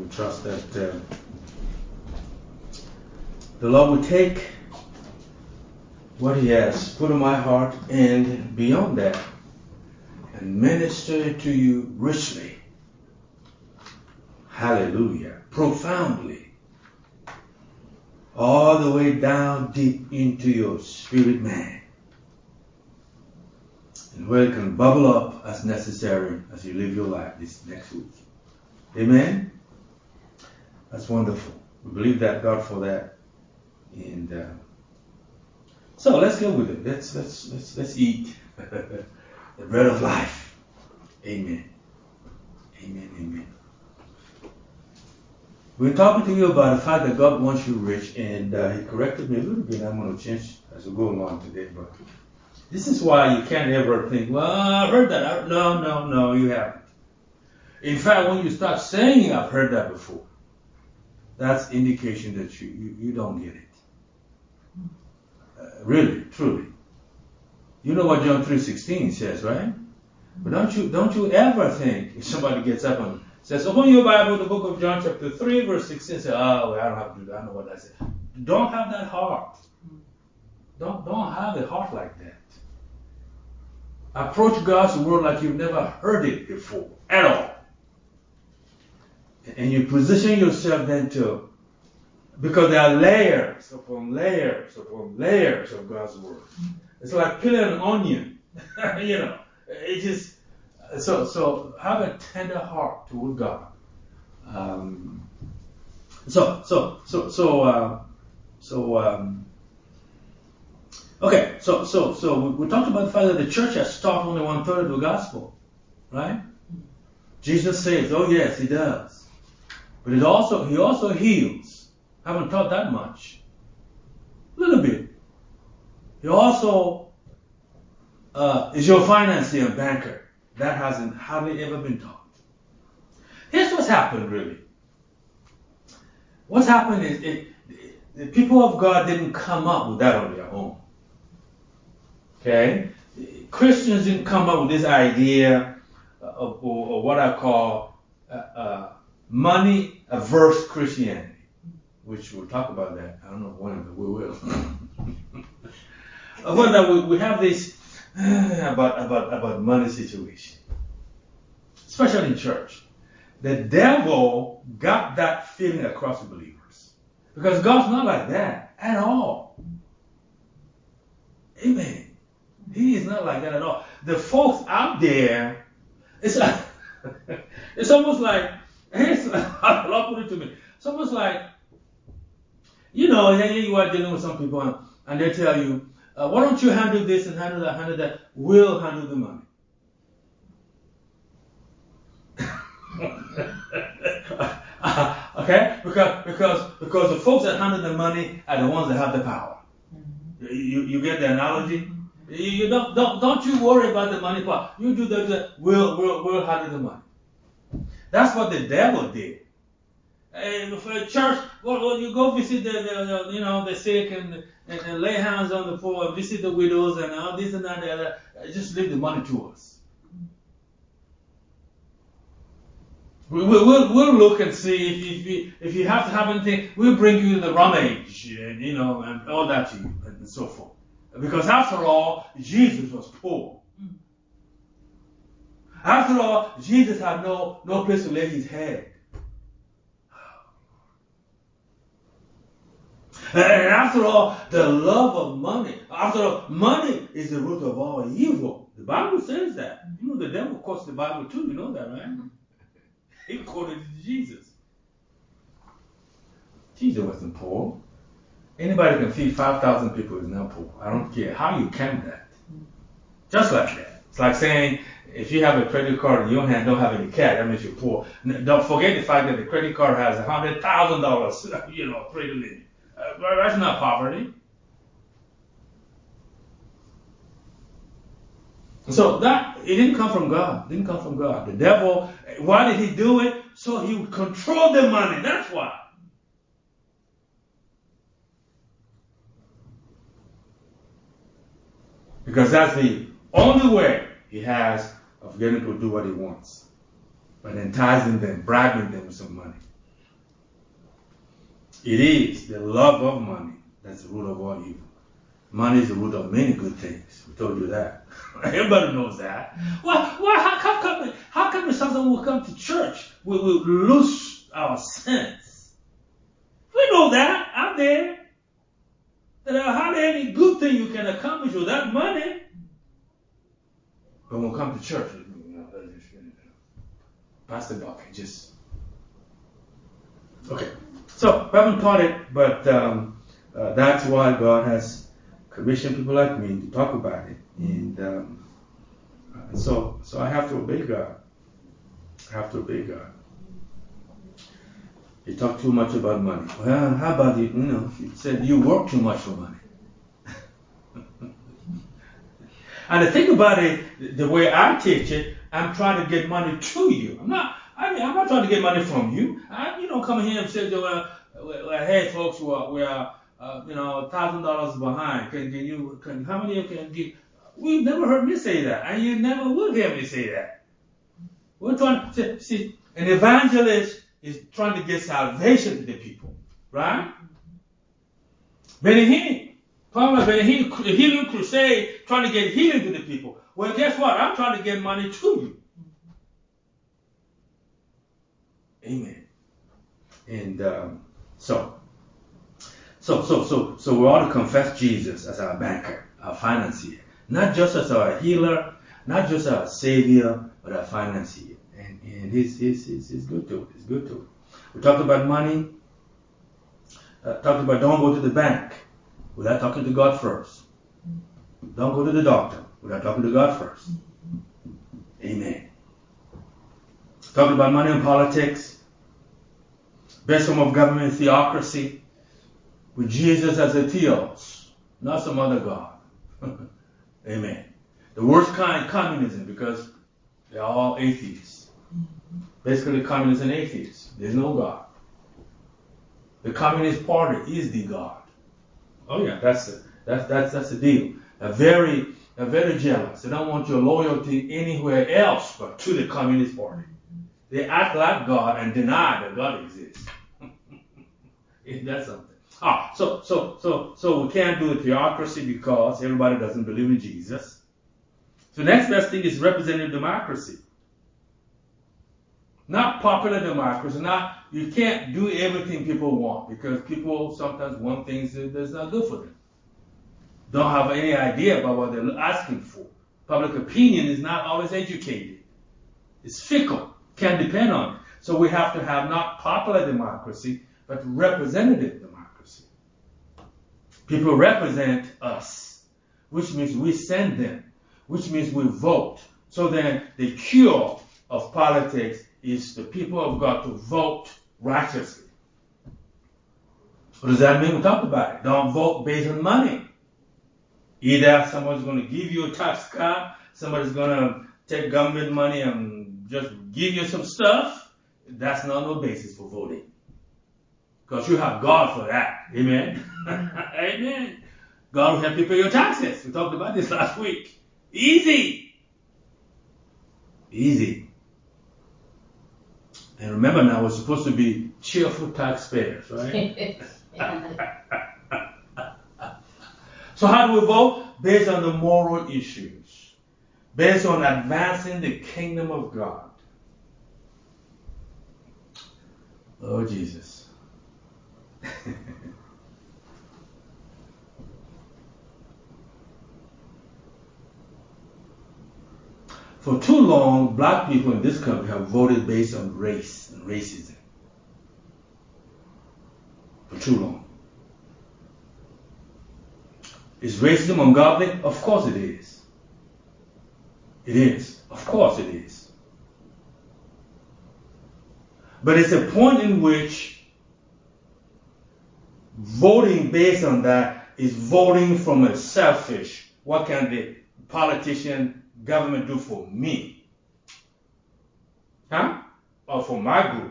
we trust that the Lord will take what He has put in my heart and beyond that and minister to you richly. Hallelujah. Profoundly. All the way down deep into your spirit man. And where it can bubble up as necessary as you live your life this next week. Amen? That's wonderful. We believe that God for that. And so let's go with it. Let's eat the bread of life. Amen. Amen. Amen. We're talking to you about the fact that God wants you rich, and He corrected me a little bit. I'm going to change as we go along today, but this is why you can't ever think, well, I've heard that. No, you haven't. In fact, when you start saying I've heard that before, that's indication that you don't get it. Really, truly. You know what John 3:16 says, right? But don't you ever think if somebody gets up and says, open your Bible, the book of John chapter 3, verse 16, say, oh, well, I don't have to do that. I know what I said. Don't have that heart. Don't have a heart like that. Approach God's word like you've never heard it before at all. And you position yourself then to, because there are layers upon layers upon layers of God's word. It's like peeling an onion. It just, so have a tender heart toward God. Okay, so we talked about the fact that the church has taught only 1/3 of the gospel, right? Jesus says, oh yes, He does. But He also heals. Haven't taught that much. A little bit. He also is your financier and banker. That hasn't hardly ever been taught. Here's what's happened, really. What's happened is the people of God didn't come up with that on their own. Okay? Christians didn't come up with this idea of what I call money-averse Christianity, which we'll talk about that. I don't know when, but we will. We have this about money situation, especially in church. The devil got that feeling across the believers because God's not like that at all. Amen. He is not like that at all. The folks out there, it's almost like, I'll put it to me. It's almost like, here you are dealing with some people and they tell you, why don't you handle this and handle that? We'll handle the money. Okay? Because the folks that handle the money are the ones that have the power. You get the analogy? You don't you worry about the money part. You do that. We'll handle the money. That's what the devil did. For a church, well, you go visit the sick and lay hands on the poor, visit the widows and all this and that. And that. Just leave the money to us. We'll look and see if you have to have anything. We'll bring you the rummage, and all that to you and so forth. Because after all, Jesus was poor. After all, Jesus had no place to lay His head. And after all, the love of money. After all, money is the root of all evil. The Bible says that. The devil quotes the Bible too. You know that, right? He quoted it to Jesus. Jesus wasn't poor. Anybody can feed 5,000 people is not poor. I don't care how you count that. Just like that. It's like saying, if you have a credit card and you don't have any cash, that means you're poor. Don't forget the fact that the credit card has $100,000, credit limit. That's not poverty. So it didn't come from God. The devil, why did he do it? So he would control the money. That's why. Because that's the only way he has of getting to do what he wants. By enticing them, bribing them with some money. It is the love of money that's the root of all evil. Money is the root of many good things. We told you that. Everybody knows that. How come sometimes we come to church, we will lose our sense? We know that out there. There are hardly any good thing you can accomplish with that money. But when we come to church, Pastor Buck, just... Okay. So, we haven't taught it, but that's why God has commissioned people like me to talk about it. And so I have to obey God. You talk too much about money. Well, how about you said you work too much for money. And the thing about it, the way I teach it, I'm trying to get money to you. I'm not trying to get money from you. Come here and say, hey folks, we are $1,000 behind. How many of you can give? We've never heard me say that, and you never will hear me say that. We're trying to see an evangelist is trying to get salvation to the people, right? Benny Hinn, healing crusade, trying to get healing to the people. Well, guess what? I'm trying to get money to you. Amen. And so we ought to confess Jesus as our banker, our financier, not just as our healer, not just our savior, but our financier. And he's good to it. It's good to it. We talked about money. Talked about don't go to the bank without talking to God first. Don't go to the doctor without talking to God first. Amen. Talked about money and politics. Best form of government is theocracy, with Jesus as a theos, not some other God. Amen. The worst kind, communism, because they're all atheists. Basically, communists and atheists. There's no God. The Communist Party is the God. Oh yeah, that's the deal. They're very jealous. They don't want your loyalty anywhere else but to the Communist Party. They act like God and deny that God exists. That's something. So we can't do a theocracy because everybody doesn't believe in Jesus. So the next best thing is representative democracy. Not popular democracy. You can't do everything people want because people sometimes want things that's not good for them. Don't have any idea about what they're asking for. Public opinion is not always educated. It's fickle. Can't depend on it. So we have to have not popular democracy, but representative democracy. People represent us, which means we send them, which means we vote. So then the cure of politics is the people of God to vote righteously. What does that mean? We talked about it. Don't vote based on money. Either someone's going to give you a tax cut, somebody's going to take government money and just give you some stuff. That's not no basis for voting. Because you have God for that. Amen? Amen. God will help you pay your taxes. We talked about this last week. Easy. And remember now, we're supposed to be cheerful taxpayers, right? So how do we vote? Based on the moral issues. Based on advancing the kingdom of God. Oh, Jesus. For too long, black people in this country have voted based on race and racism. For too long. Is racism ungodly? Of course it is. It is. Of course it is. But it's a point in which voting based on that is voting from a selfish, what can the politician, government do for me? Or for my group?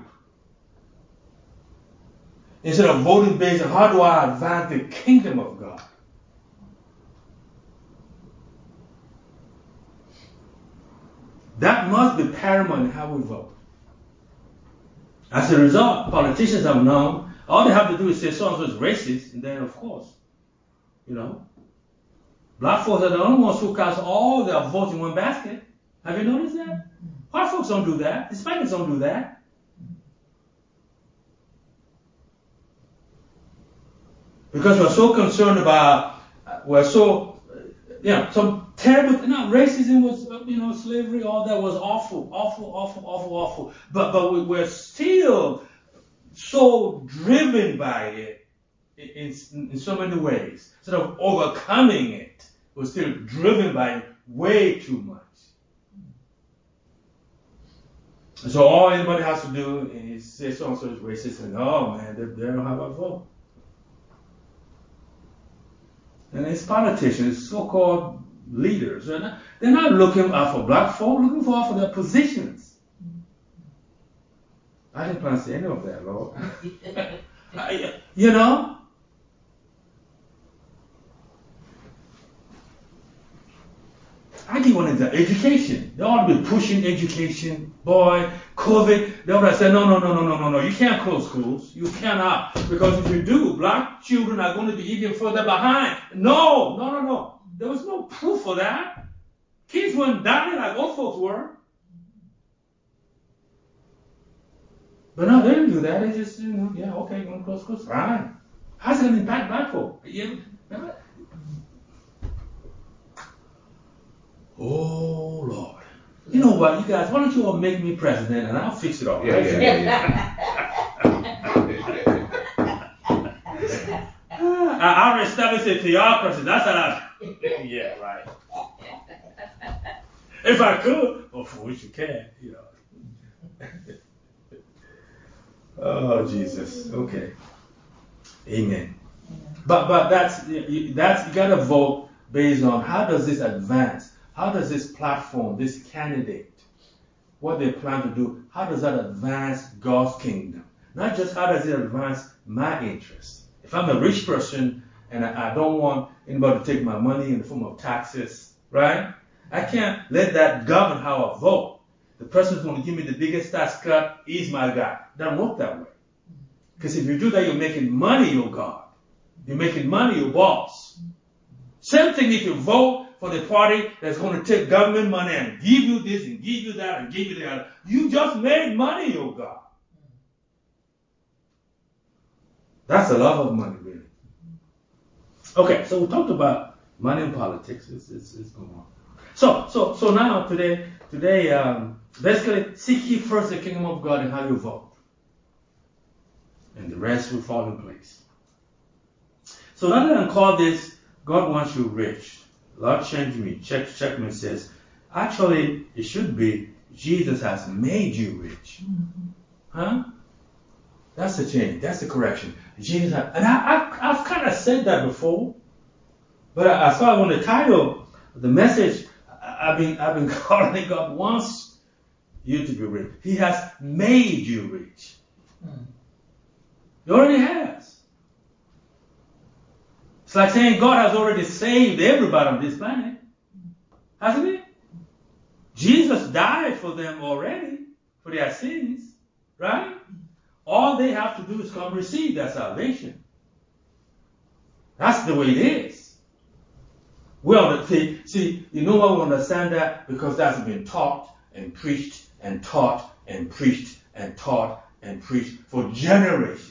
Instead of voting based on how do I advance the kingdom of God? That must be paramount in how we vote. As a result, politicians have now All they have to do is say so-and-so is racist, and then, of course, black folks are the only ones who cast all their votes in one basket. Have you noticed that? White folks don't do that. Hispanics don't do that. Because we're so concerned about, some terrible, racism was, slavery, all that was awful. But we're still so driven by it in so many ways. Instead of overcoming it, we're still driven by it way too much. And so all anybody has to do is say so-and-so is racist, and oh man, they don't have a vote. And it's politicians, so-called leaders, they're not looking out for black folk, looking for their positions. I didn't plan to say any of that, Lord. I give one example. Education. They ought to be pushing education. Boy, COVID, they ought to say, no. You can't close schools. You cannot. Because if you do, black children are going to be even further behind. No. There was no proof for that. Kids weren't dying like old folks were. But no, they didn't do that. They just, okay, you're going to close schools. Fine. How's it going to impact black folk? Oh, Lord. You know what, you guys, why don't you all make me president and I'll fix it all. Yeah. I'll establish a theocracy. That's what yeah, right. If I could, for which you can, Oh, Jesus. Okay. Amen. But that's you gotta vote based on how does this advance? How does this platform, this candidate, what they plan to do, how does that advance God's kingdom? Not just how does it advance my interests. If I'm a rich person and I don't want anybody to take my money in the form of taxes, right? I can't let that govern how I vote. The person who's going to give me the biggest tax cut is my guy. It doesn't work that way. Because if you do that, you're making money your God. You're making money your boss. Same thing if you vote for the party that's going to take government money and give you this and give you that and give you that. You just made money your God. That's a lot of money, really. Okay, so we talked about money and politics. It's going on. So now today, basically, seek ye first the kingdom of God and how you vote. And the rest will fall in place. So rather than call this, God wants you rich. Lord, change me. Checkmate says, actually, it should be, Jesus has made you rich. Mm-hmm. Huh? That's the change. That's the correction. Jesus has, and I've kind of said that before, but I saw on the title, the message, I've been calling God wants you to be rich. He has made you rich. He already has. It's like saying God has already saved everybody on this planet. Hasn't he? Jesus died for them already, for their sins. Right? All they have to do is come receive their salvation. That's the way it is. See, you know why we understand that? Because that's been taught and preached and taught and preached and taught and preached for generations.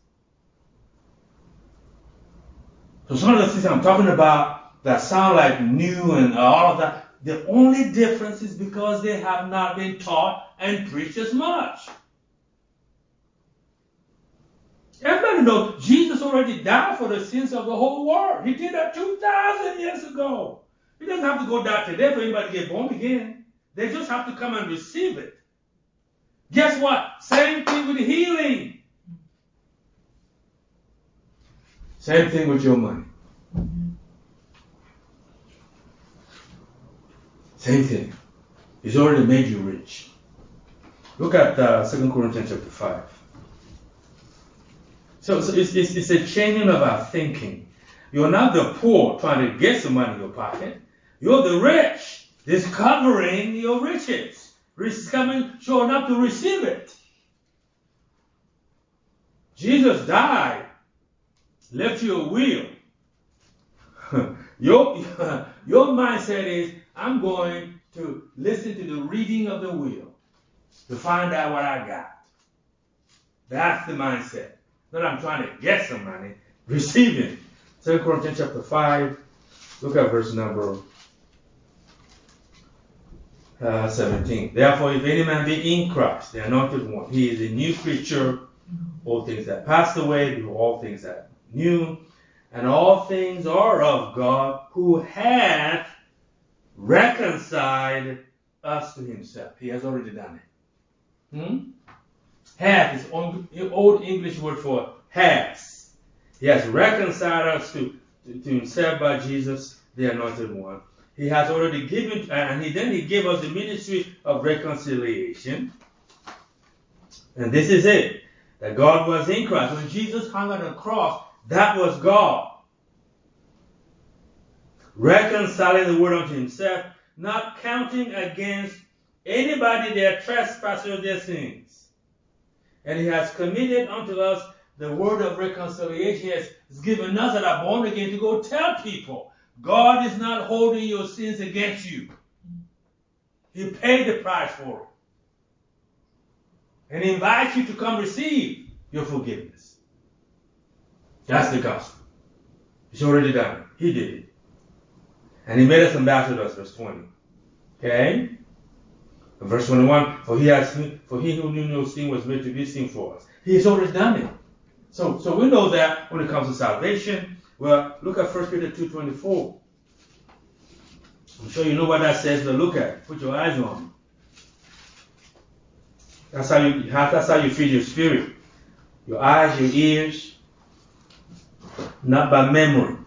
So some of the things I'm talking about that sound like new and all of that, the only difference is because they have not been taught and preached as much. Everybody knows Jesus already died for the sins of the whole world. He did that 2,000 years ago. He doesn't have to go die today for anybody to get born again. They just have to come and receive it. Guess what? Same thing with healing. Same thing with your money. Same thing. He's already made you rich. Look at 2 Corinthians chapter 5. So it's a changing of our thinking. You're not the poor trying to get some money in your pocket. You're the rich discovering your riches. Riches coming, showing up to receive it. Jesus died, left you a will. Your mindset is, I'm going to listen to the reading of the will to find out what I got. That's the mindset. Not I'm trying to get some money. Receive it. 2 Corinthians chapter 5. Look at verse number 17. Therefore, if any man be in Christ, the anointed one, he is a new creature. All things that passed away, behold, all things that new. And all things are of God, who hath reconciled us to himself. He has already done it. Hath is old English word for has. He has reconciled us to himself by Jesus, the anointed one. He has already given, and he gave us the ministry of reconciliation. And this is it. That God was in Christ. When Jesus hung on the cross, that was God. Reconciling the world unto himself, not counting against anybody their trespasses or their sins. And he has committed unto us the word of reconciliation. He has given us that are born again to go tell people, God is not holding your sins against you. He paid the price for it. And he invites you to come receive your forgiveness. That's the gospel. He's already done it. He did it. And he made us ambassadors, verse 20. Okay? Verse 21, for he who knew no sin was made to be sin for us. He's already done it. So we know that when it comes to salvation. Well, look at 1 Peter 2:24. I'm sure you know what that says, but look at it. Put your eyes on it. That's how you feed your spirit. Your eyes, your ears, not by memory.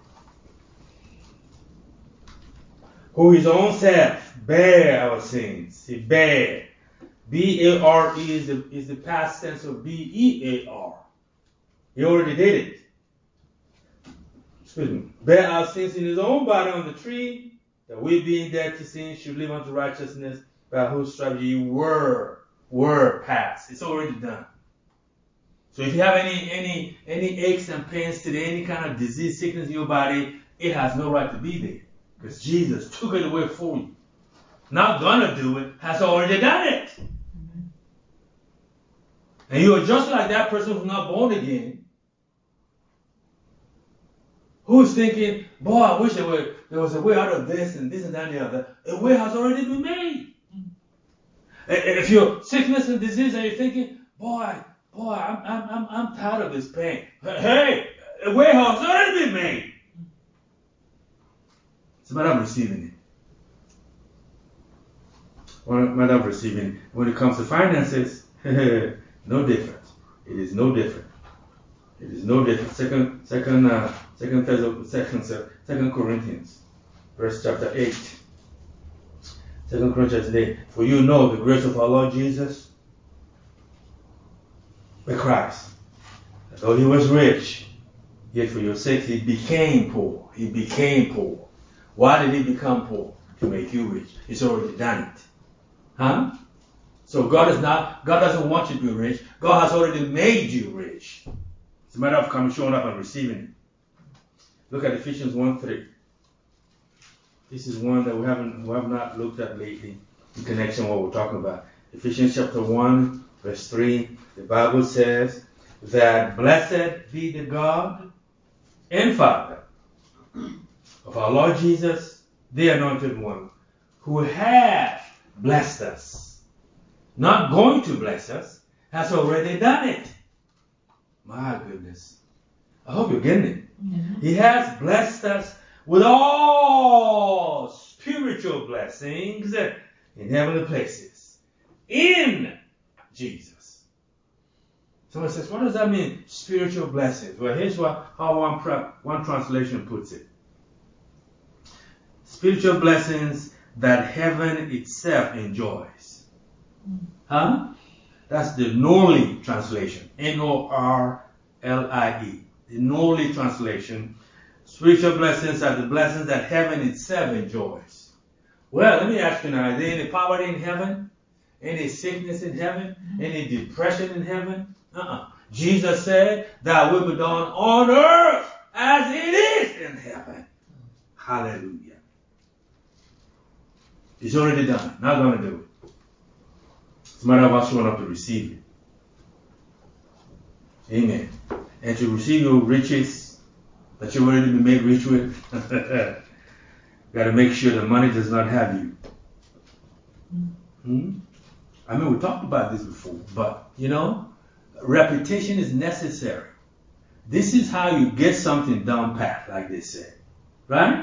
Who his own self bear our sins. He bear. B-A-R-E is the past tense of B-E-A-R. He already did it. Excuse me. Bear our sins in his own body on the tree, that we being dead to sin should live unto righteousness, by whose stripes ye were past. It's already done. So if you have any aches and pains today, any kind of disease, sickness in your body, it has no right to be there. Because Jesus took it away for you. Not gonna do it, has already done it. And you are just like that person who's not born again, who's thinking, boy, I wish there was a way out of this and this and that and the other. A way has already been made. If you're sickness and disease and you're thinking, boy, I'm tired of this pain. Hey, a way has already been made. It's a matter of receiving it. Matter of receiving it. When it comes to finances, no different. It is no different. It is no different. Second Corinthians, verse chapter 8. 2 Corinthians 8. For you know the grace of our Lord Jesus, the Christ. That though he was rich, yet for your sake he became poor. He became poor. Why did he become poor? To make you rich. He's already done it. Huh? So God doesn't want you to be rich. God has already made you rich. It's a matter of showing up and receiving it. Look at Ephesians 1:3. This is one that we have not looked at lately in connection with what we're talking about. Ephesians chapter 1, verse 3. The Bible says that blessed be the God and Father of our Lord Jesus, the Anointed One, who has blessed us. Not going to bless us, has already done it. My goodness. I hope you're getting it. Mm-hmm. He has blessed us with all spiritual blessings in heavenly places in Jesus. Someone says, what does that mean, spiritual blessings? Well, here's how one translation puts it. Spiritual blessings that heaven itself enjoys. Huh? That's the Norley translation. Norlie. The Norley translation. Spiritual blessings are the blessings that heaven itself enjoys. Well, let me ask you now, is there any poverty in heaven? Any sickness in heaven? Any depression in heaven? Jesus said, "Thy will be done on earth as it is in heaven." Hallelujah. It's already done. Not going to do it. It's a matter of us showing up to receive it. Amen. And to receive your riches that you've already been made rich with, got to make sure the money does not have you. I mean, we talked about this before, but repetition is necessary. This is how you get something down pat, like they say. Right?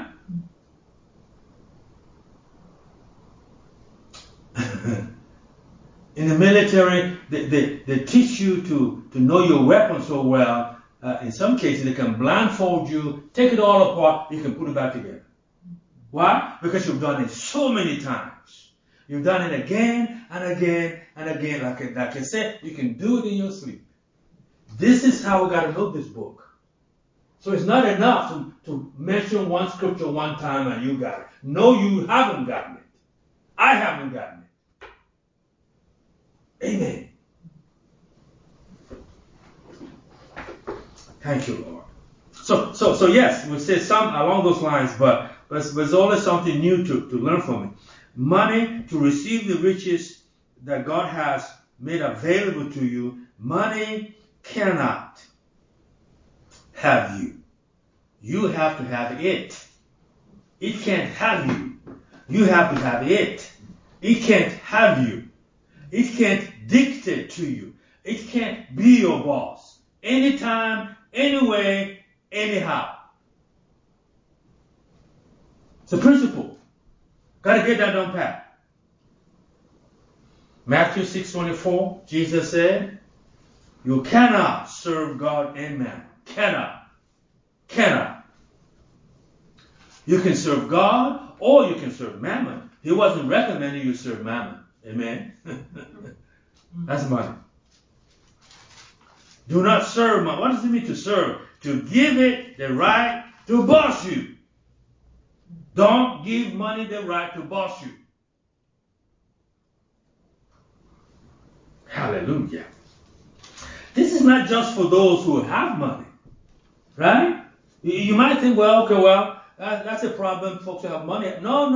In the military, they teach you to know your weapon so well. In some cases, they can blindfold you, take it all apart, you can put it back together. Why? Because you've done it so many times. You've done it again and again and again. Like I said, you can do it in your sleep. This is how we got to know this book. So it's not enough to mention one scripture one time and you got it. No, you haven't gotten it. I haven't gotten it. Amen. Thank you, Lord. So yes, we say some along those lines, but there's always something new to learn from it. Money, to receive the riches that God has made available to you, money cannot have you. You have to have it. It can't have you. You have to have it. It can't have you. It can't dictate to you. It can't be your boss. Anytime, anyway, anyhow. It's a principle. Got to get that down pat. Matthew 6:24, Jesus said, "You cannot serve God and mammon." Cannot. You can serve God or you can serve mammon. He wasn't recommending you serve mammon. Amen. That's money. Do not serve money. What does it mean to serve? To give it the right to boss you. Don't give money the right to boss you. Hallelujah. This is not just for those who have money. Right? You might think, that's a problem, folks who have money. No.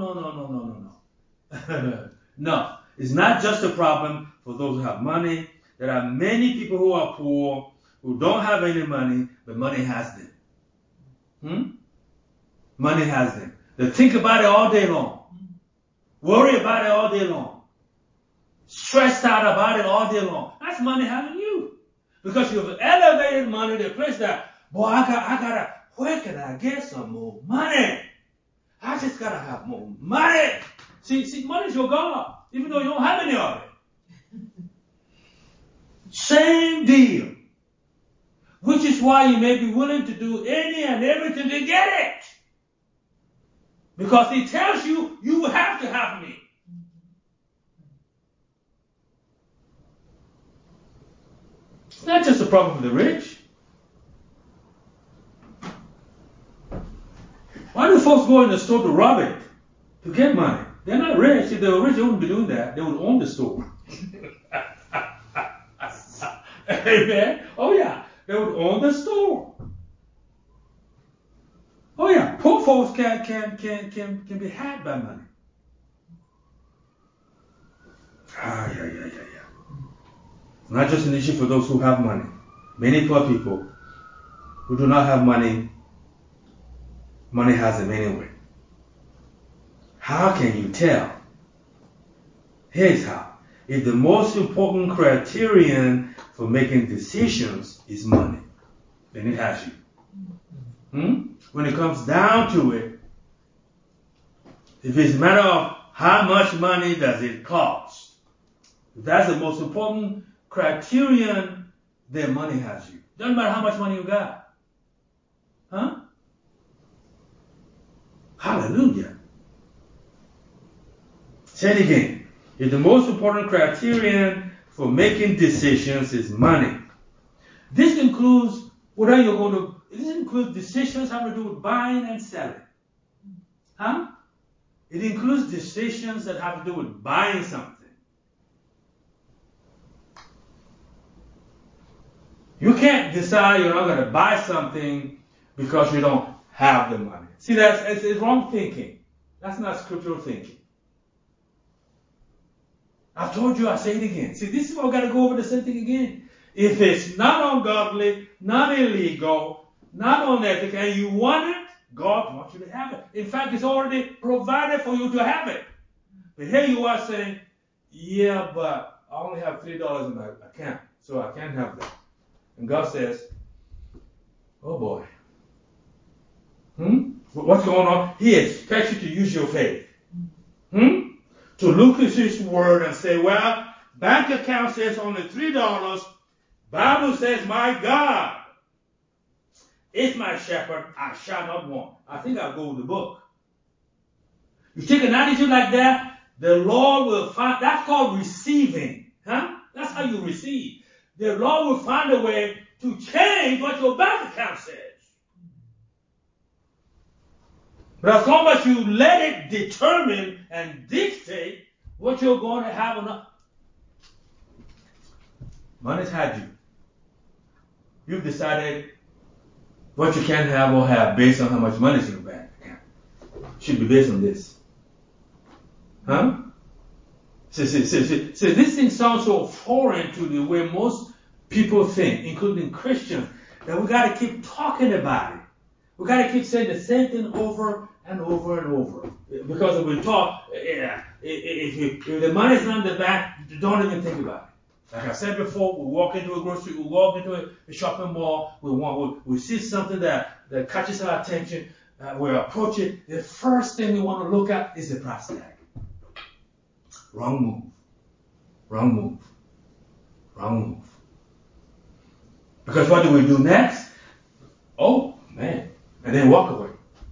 No, it's not just a problem for those who have money. There are many people who are poor, who don't have any money, but money has them. Money has them. They think about it all day long. Worry about it all day long. Stressed out about it all day long. That's money having you. Because you've elevated money to the place that, where can I get some more money? I just gotta have more money. See, money's your God, even though you don't have any of it. Same deal. Which is why you may be willing to do any and everything to get it. Because he tells you, you have to have me. It's not just a problem for the rich. Why do folks go in the store to rob it? To get money? They're not rich. If they were rich, they wouldn't be doing that. They would own the store. Amen? Oh yeah. They would own the store. Oh yeah. Poor folks can be had by money. Yeah. It's not just an issue for those who have money. Many poor people who do not have money, money has them anyway. How can you tell? Here's how. If the most important criterion for making decisions is money, then it has you. When it comes down to it, if it's a matter of how much money does it cost, if that's the most important criterion, then money has you. Doesn't matter how much money you got. Hallelujah. Say it again. If the most important criterion for making decisions is money, this includes this includes decisions having to do with buying and selling. It includes decisions that have to do with buying something. You can't decide you're not going to buy something because you don't have the money. See, it's wrong thinking. That's not scriptural thinking. I've told you, I say it again. See, this is why I've got to go over the same thing again. If it's not ungodly, not illegal, not unethical, and you want it, God wants you to have it. In fact, it's already provided for you to have it. But here you are saying, yeah, but I only have $3 in my account, so I can't have that. And God says, oh boy. What's going on? He expects you to use your faith. To look at his word and say, well, bank account says only $3. Bible says, my God is my shepherd, I shall not want. I think I'll go with the book. You take an attitude like that, the Lord will find, that's called receiving. That's how you receive. The Lord will find a way to change what your bank account says. But as long as you let it determine and dictate what you're going to have or not, money's had you. You've decided what you can have or have based on how much money is in your bank account. Should be based on this. See, this thing sounds so foreign to the way most people think, including Christians, that we got to keep talking about it. We got to keep saying the same thing over and over and over. Because if we talk, if the money's not in the bank, don't even think about it. Like I said before, we walk into a grocery, we walk into a shopping mall, we see something that catches our attention, we approach it. The first thing we want to look at is the price tag. Wrong move. Wrong move. Wrong move. Because what do we do next? Oh, man. And then walk away.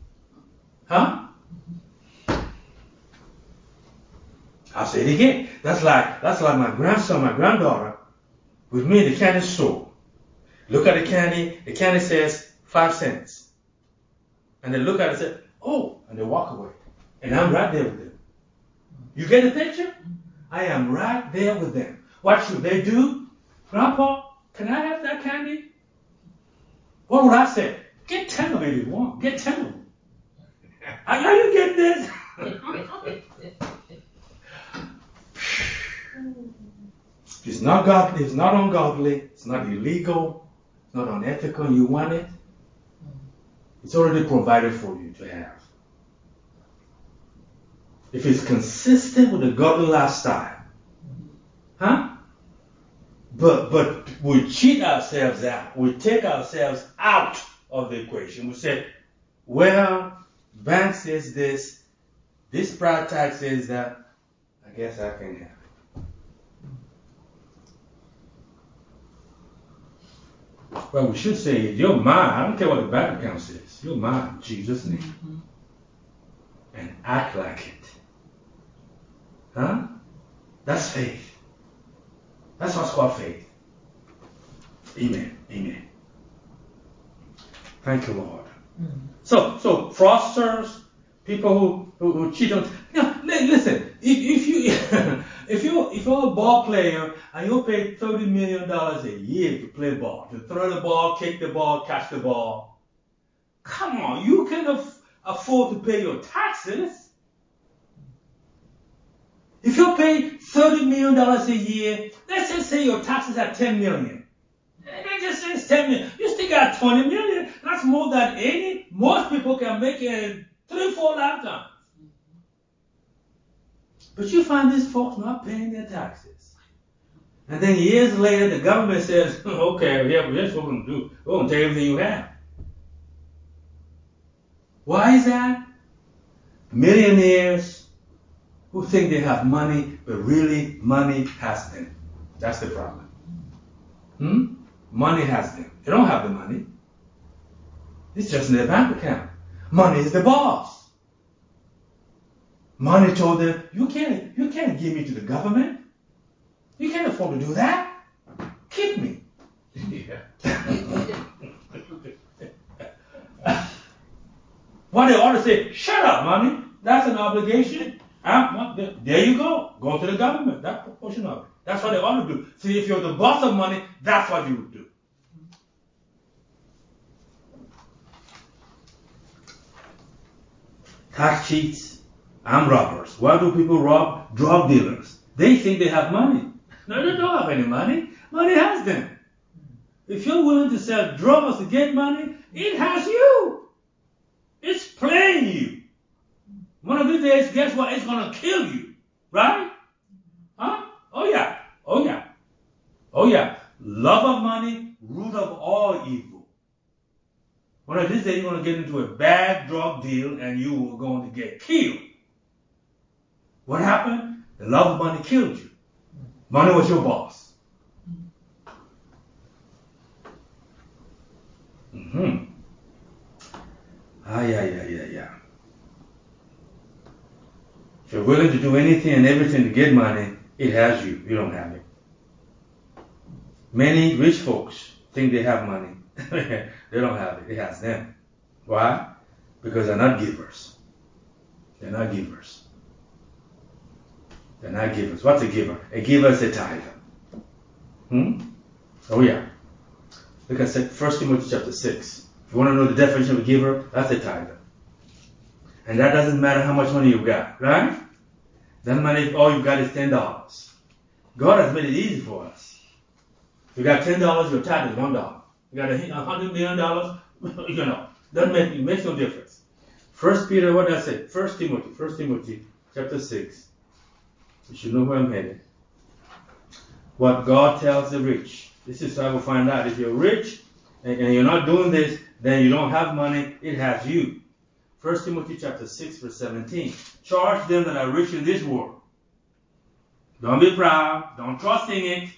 I'll say it again. That's like my grandson, my granddaughter, with me in the candy store. Look at the candy says 5 cents. And they look at it and say, oh, and they walk away. And I'm right there with them. You get the picture? I am right there with them. What should they do? Grandpa, can I have that candy? What would I say? Get 10 of it if you want. Get 10 of them. How you get this? It's not godly, it's not ungodly, it's not illegal, it's not unethical, you want it. It's already provided for you to have. If it's consistent with the godly lifestyle. But we cheat ourselves out. We take ourselves out of the equation. We say, well, bank says this price tag says that, I guess I can have it. Well, we should say, you're mine. I don't care what the bank account says. You're mine in Jesus' name. And act like it. That's faith. That's what's called faith. Amen. Amen. Thank you, Lord. So fraudsters, people who cheat on. Listen. If you're a ball player and you pay $30 million a year to play ball, to throw the ball, kick the ball, catch the ball, come on, you can afford to pay your taxes. If you pay $30 million a year, let's just say your taxes are $10 million. Let's just say it's $10 million. You still got $20 million. That's more than most people can make in 3-4 lifetimes. But you find these folks not paying their taxes. And then years later, the government says, okay, yeah, here's what we're going to do. We're going to take everything you have. Why is that? Millionaires who think they have money, but really money has them. That's the problem. Money has them. They don't have the money. It's just in their bank account. Money is the boss. Money told them, you can't give me to the government. You can't afford to do that. Keep me. Why they ought to say, shut up, money. That's an obligation. There you go. Go to the government. That portion of it. That's what they ought to do. See, if you're the boss of money, that's what you would do. tax cheats, armed robbers. Why do people rob drug dealers? They think they have money. No, they don't have any money. Money has them. If you're willing to sell drugs to get money, it has you. It's playing you. One of these days, guess what? It's going to kill you. Right? Huh? Oh yeah. Oh yeah. Oh yeah. Love of money, root of all evil. One of these days, you're going to get into a bad drug deal and you are going to get killed. What happened? The love of money killed you. Money was your boss. Mm-hmm. Yeah. If you're willing to do anything and everything to get money, it has you. You don't have it. Many rich folks think they have money. They don't have it. It has them. Why? Because they're not givers. They're not givers. They're not givers. What's a giver? A giver is a tither. Oh yeah. Look at 1 Timothy chapter 6. If you want to know the definition of a giver, that's a tither. And that doesn't matter how much money you've got, right? Doesn't matter if all you've got is $10. God has made it easy for us. If you got $10, your tithe is $1. You got $100 million, it makes no difference. 1 Peter, what did I say? 1 Timothy chapter 6. You should know where I'm headed. What God tells the rich. This is how we'll find out. If you're rich and you're not doing this, then you don't have money, it has you. 1 Timothy chapter 6 verse 17. Charge them that are rich in this world. Don't be proud. Don't trust in it.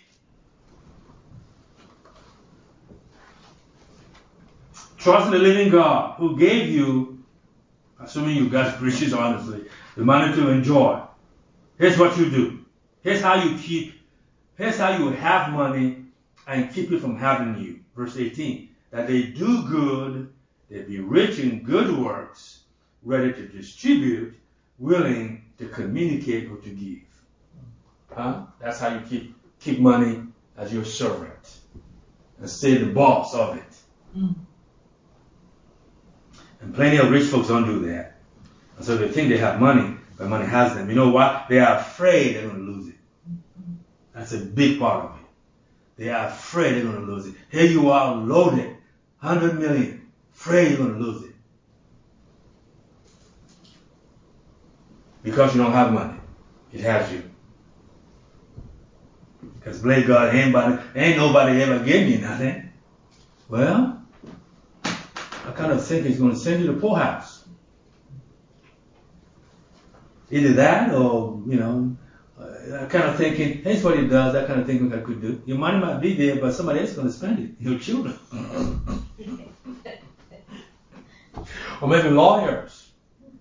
Trust in the living God who gave you, assuming you got riches honestly, the money to enjoy. Here's what you do. Here's how you have money and keep it from having you. Verse 18. That they do good, they be rich in good works, ready to distribute, willing to communicate or to give. That's how you keep money as your servant and stay the boss of it. And plenty of rich folks don't do that. And so they think they have money, but money has them. You know why? They are afraid they're going to lose it. That's a big part of it. They are afraid they're going to lose it. Here you are loaded, 100 million, afraid you're going to lose it. Because you don't have money. It has you. Because blame God, ain't nobody ever gave me nothing. Well, I kind of think He's going to send you to the poorhouse. Either that or, kind of thinking, here's what He does, that kind of thinking I could do. Your money might be there, but somebody else is going to spend it. Your children. Or maybe lawyers.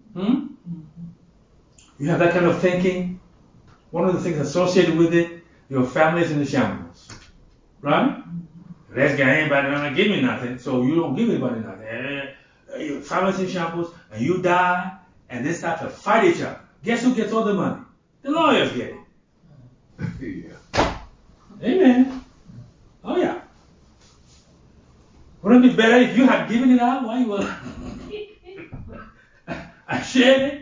You have that kind of thinking. One of the things associated with it, your family is in the shambles. Right? This guy ain't gonna give me nothing, so you don't give anybody nothing. Your family's in shambles, and you die, and they start to fight each other. Guess who gets all the money? The lawyers get it. Yeah. Amen. Oh yeah. Wouldn't it be better if you had given it out while you were I shared it?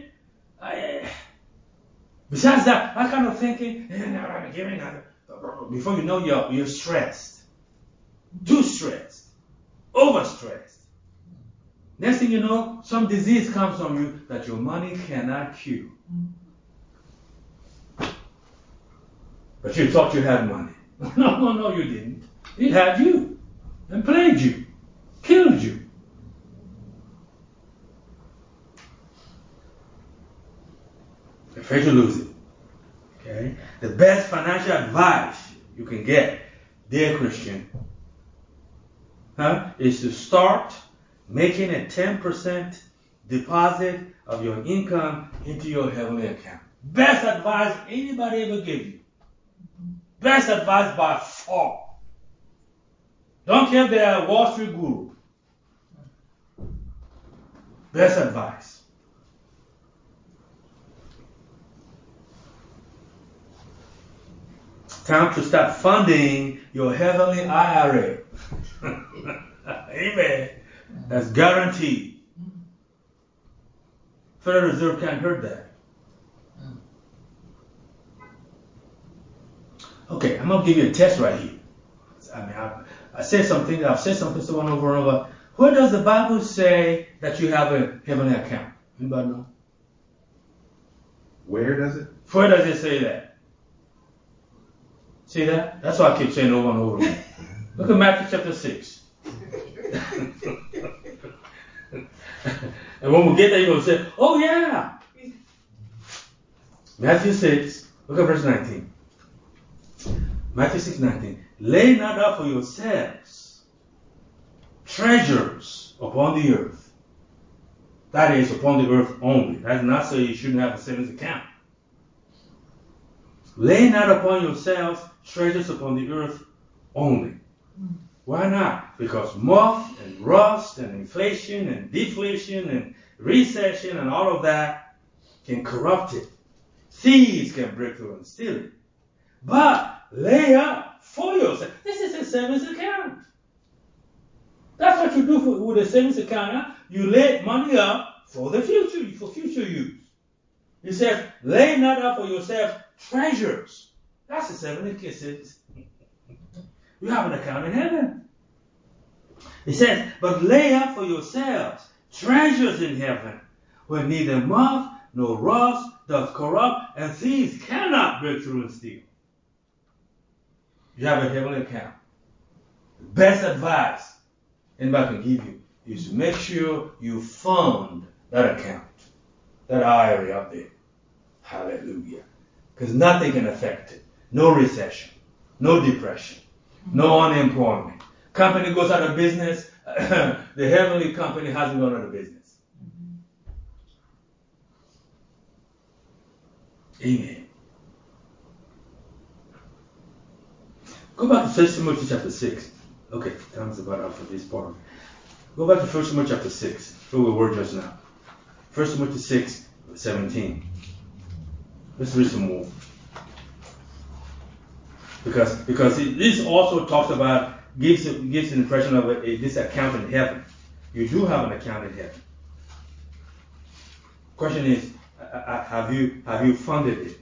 Besides that kind of thinking, I'm giving nothing. Before you know, you're stressed. Too stressed. Overstressed. Next thing you know, some disease comes on you that your money cannot cure. But you thought you had money. No, you didn't. It had you. And plagued you. Killed you. Afraid to lose it. Okay? The best financial advice you can get, dear Christian, is to start making a 10% deposit of your income into your heavenly account. Best advice anybody ever gave you. Best advice by far. Don't care if they are a Wall Street guru. Best advice. Time to start funding your heavenly IRA. Amen. That's guaranteed. Federal Reserve can't hurt that. Okay, I'm gonna give you a test right here. I mean, I've said something to someone over and over. Where does the Bible say that you have a heavenly account? Anybody know? Where does it? Where does it say that? See that? That's why I keep saying over and over again. Look at Matthew chapter 6. And when we get there, you're going to say, oh yeah. Matthew 6, look at verse 19. Matthew 6:19. Lay not up for yourselves treasures upon the earth. That is, upon the earth only. That's not so you shouldn't have a savings account. Lay not upon yourselves treasures upon the earth only. Why not? Because moth and rust and inflation and deflation and recession and all of that can corrupt it. Thieves can break through and steal it. But lay up for yourself. This is a savings account. That's what you do with a savings account. Huh? You lay money up for the future, for future use. He says, lay not up for yourself treasures. That's a savings account. You have an account in heaven. He says, but lay up for yourselves treasures in heaven, where neither moth nor rust doth corrupt, and thieves cannot break through and steal. You have a heavenly account. The best advice anybody can give you is to make sure you fund that account, that IRA up there. Hallelujah. Because nothing can affect it. No recession, no depression, no unemployment. Company goes out of business, the heavenly company hasn't gone out of business. Amen. Go back to 1 Timothy chapter 6. Okay, time's about up for this part. Go back to 1 Timothy chapter 6, where we were just now. 1 Timothy 6, 17. Let's read some more. Because this also talks about, gives an impression of this account in heaven. You do have an account in heaven. Question is, have you funded it?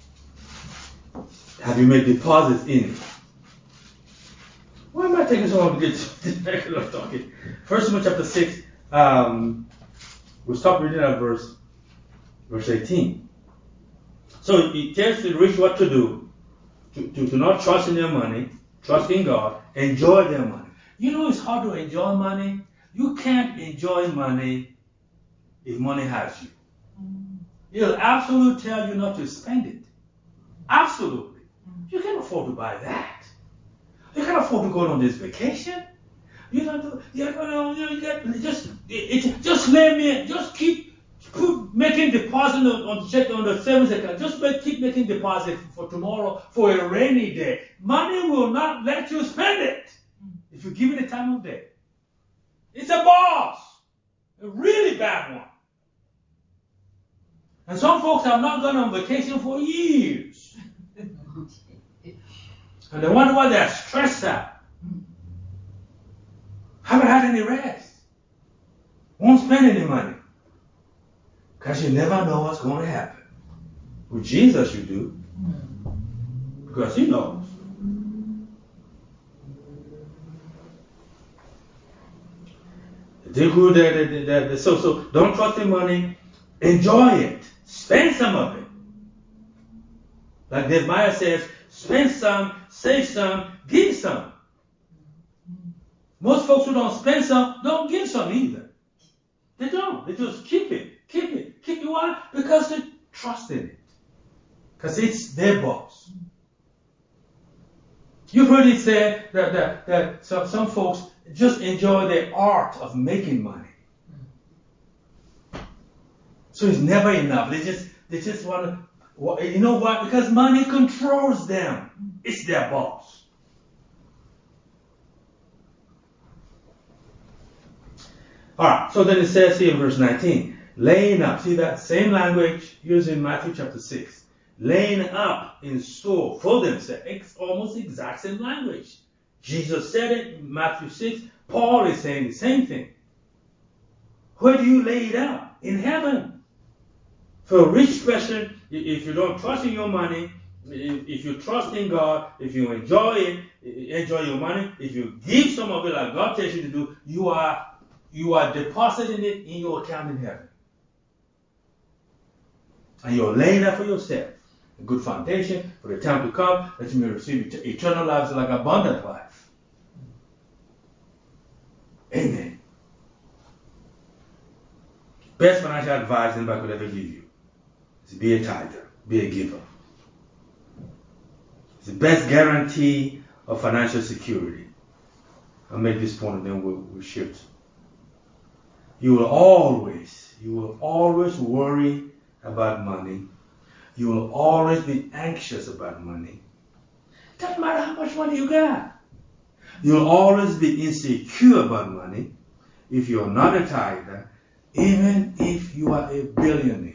Have you made deposits in it? Why am I taking so long to get to talking? 1 Timothy chapter 6, we'll stop reading at verse 18. So it tells the rich what to do, to not trust in their money, trust in God, enjoy their money. You know it's hard to enjoy money. You can't enjoy money if money has you. It'll absolutely tell you not to spend it. Absolutely. You can't afford to buy that. You can't afford to go on this vacation. You don't. Just let me. Just keep making deposit on the savings account. Just keep making deposit for tomorrow for a rainy day. Money will not let you spend it if you give it the time of day. It's a boss, a really bad one. And some folks have not gone on vacation for years. And they wonder why they're stressed out. Haven't had any rest. Won't spend any money. Because you never know what's going to happen. With Jesus you do. Because he knows. So don't trust in money. Enjoy it. Spend some of it. Like Nehemiah says, spend some, save some, give some. Most folks who don't spend some don't give some either. They don't. They just keep it. Why? Because they trust in it. Because it's their boss. You've heard it said that some folks just enjoy the art of making money. So it's never enough. They just want to, you know what? Because money controls them. It's their boss. Alright, so then it says here in verse 19, laying up. See that same language used in Matthew chapter 6. Laying up in store for themselves. It's almost exact same language. Jesus said it in Matthew 6. Paul is saying the same thing. Where do you lay it up? In heaven. For a rich person, if you don't trust in your money, if you trust in God, if you enjoy your money, if you give some of it like God tells you to do, you are depositing it in your account in heaven. And you're laying that for yourself. A good foundation for the time to come that you may receive eternal life, like abundant life. Amen. Best financial advice anybody could ever give you is be a tither, be a giver. It's the best guarantee of financial security. I'll make this point and then we'll shift. You will always worry about money. You will always be anxious about money. Doesn't matter how much money you got. You'll always be insecure about money if you're not a tither, even if you are a billionaire.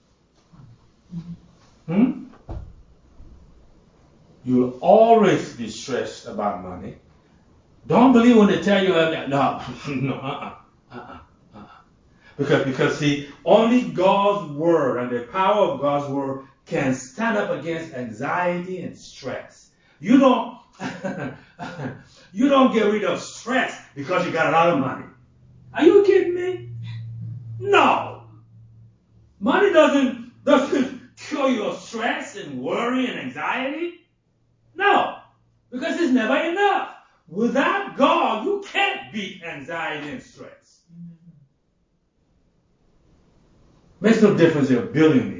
You'll always be stressed about money. Don't believe when they tell you that. Because see, only God's word and the power of God's word can stand up against anxiety and stress. You don't get rid of stress because you got a lot of money. Are you kidding me? No. Money doesn't cure your stress and worry and anxiety. No. Because it's never enough. Without God, you can't beat anxiety and stress. Makes no difference if you're a billionaire.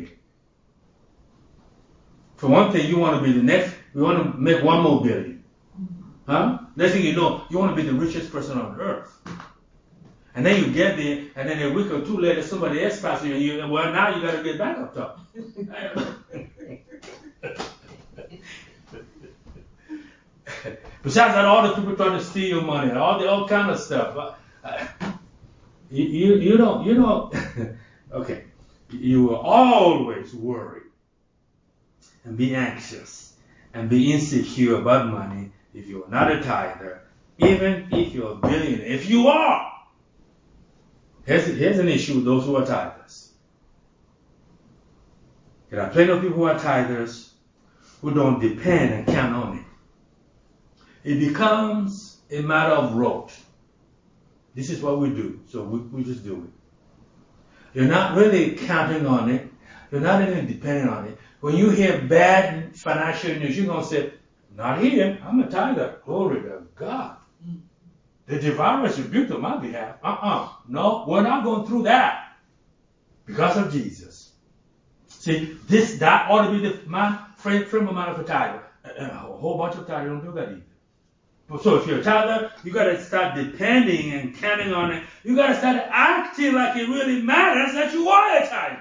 For one thing, you want to be you want to make one more billion. Huh? Next thing you know, you want to be the richest person on earth. And then you get there, and then a week or two later, somebody else passes you, and well, now you got to get back up top. Besides that, all the people trying to steal your money, all kind of stuff. You don't. Okay. You will always worry and be anxious and be insecure about money if you're not a tither, even if you're a billionaire. If you are, here's an issue with those who are tithers. There are plenty of people who are tithers who don't depend and count on it. It becomes a matter of rote. This is what we do, so we just do it. You're not really counting on it. You're not even depending on it. When you hear bad financial news, you're going to say, not here. I'm a tither. Glory to God. The devourer is rebuked on my behalf. No, we're not going through that because of Jesus. See, that ought to be the frame of mind of a tither. A whole bunch of tithers don't do that either. So if you're a tither, you got to start depending and counting on it. You got to start acting like it really matters that you are a tither.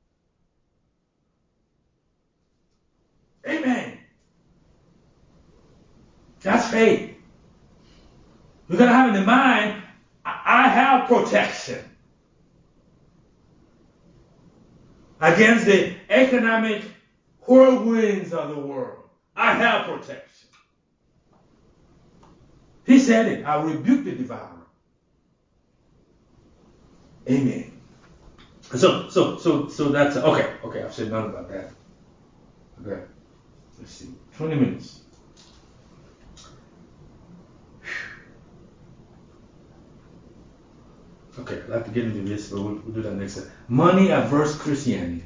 Amen. That's faith. You got to have in mind, I have protection against the economic whirlwinds of the world. I have protection. He said it. I rebuke the devourer. Amen. So that's okay. I've said none about that. Okay. Let's see. 20 minutes. Okay, I'd like to get into this, but we'll do that next time. Money averse Christianity.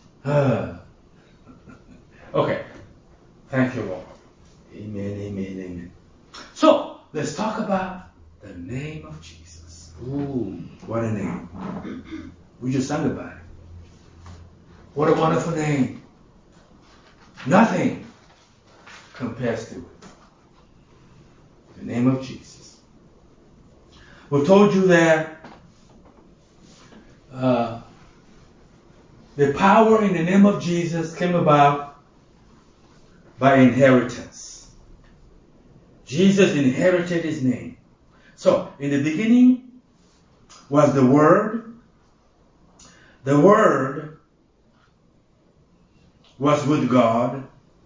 Okay. Thank you, Lord. Amen. So, let's talk about the name of Jesus. Ooh, what a name. We just sang about it. What a wonderful name. Nothing compares to it. The name of Jesus. We told you that the power in the name of Jesus came about by inheritance. Jesus inherited his name. So, in the beginning was the Word. The Word was with God.